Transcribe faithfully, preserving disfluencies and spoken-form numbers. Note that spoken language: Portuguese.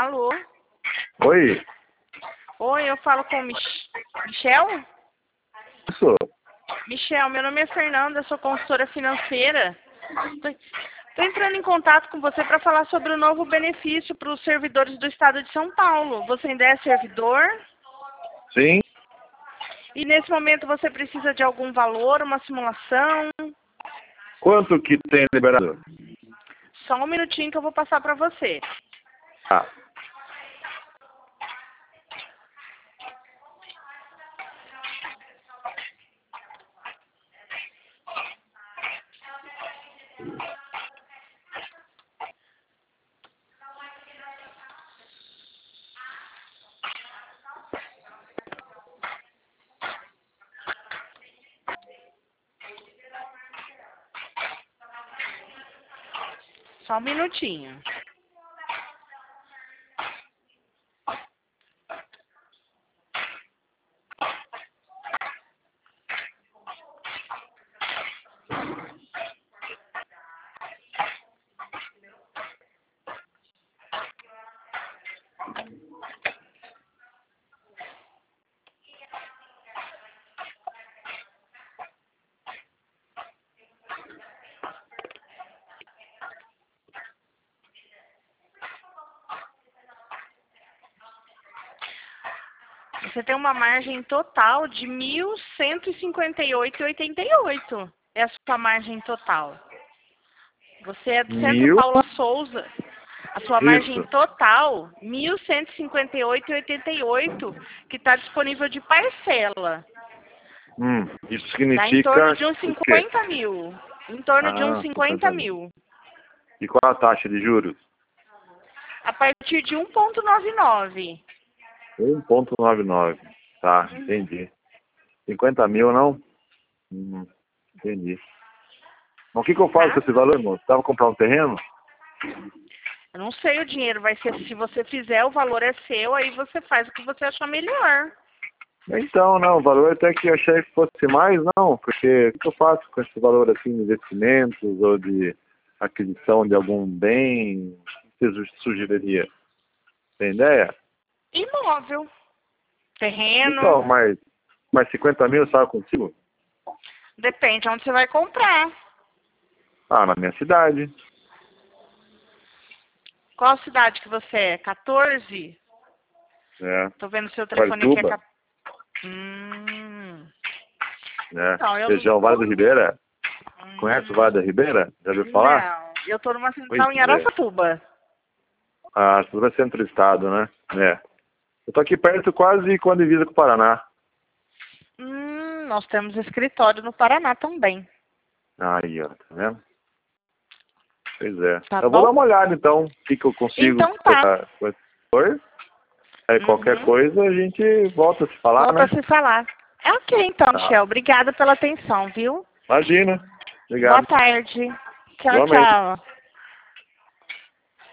Alô? Oi? Oi, eu falo com Mich Michel? Isso. Michel, meu nome é Fernanda, eu sou consultora financeira. Estou entrando em contato com você para falar sobre o novo benefício para os servidores do estado de São Paulo. Você ainda é servidor? Sim. E nesse momento você precisa de algum valor, uma simulação? Quanto que tem liberado? Só um minutinho que eu vou passar para você. Ah. Só um minutinho. Você tem uma margem total de mil cento e cinquenta e oito reais e oitenta e oito centavos. É a sua margem total. Você é do Centro Mil? Paula Souza. A sua margem Isso. total, mil cento e cinquenta e oito reais e oitenta e oito centavos, que está disponível de parcela. Hum, isso Dá em significa torno de uns o quê? cinquenta mil. Em torno de uns Ah, cinquenta cinquenta mil. mil. E qual a taxa de juros? A partir de um vírgula noventa e nove. um vírgula noventa e nove. Tá, entendi. cinquenta mil, não? Hum, entendi. Mas o que, que eu faço Tá? com esse valor, irmão? Você tava comprar um terreno? Eu não sei o dinheiro, vai ser, se você fizer, o valor é seu, aí você faz o que você achar melhor. Então, não, o valor até que eu achei que fosse mais, não, porque o que eu faço com esse valor assim de investimentos ou de aquisição de algum bem? O que você sugeriria? Tem ideia? Imóvel. Terreno. Então, mas, mas cinquenta mil eu estava consigo? Depende onde você vai comprar. Ah, na minha cidade. Qual cidade que você é? quatorze? É. Tô vendo seu telefone aqui é Guarituba, quatorze. Hum. né? Então, eu Região Vale do Ribeira. Hum. Conhece o Vale da Ribeira? Já ouviu falar? Não. Eu tô numa Pois central em é. Araçatuba. Ah, tudo é centro-estado, né? É. Eu tô aqui perto, quase com a divisa com o Paraná. Hum, nós temos escritório no Paraná também. Aí, ó, tá vendo? Pois é. Tá Eu vou bom? dar uma olhada, então, o que, que eu consigo Então tá. com com esse valor. Aí, qualquer Uhum. coisa, a gente volta a se falar, Volta né? a se falar. É ok, então, Tá. Michel. Obrigada pela atenção, viu? Imagina. Boa Obrigado. tarde. Tchau, Igualmente. tchau.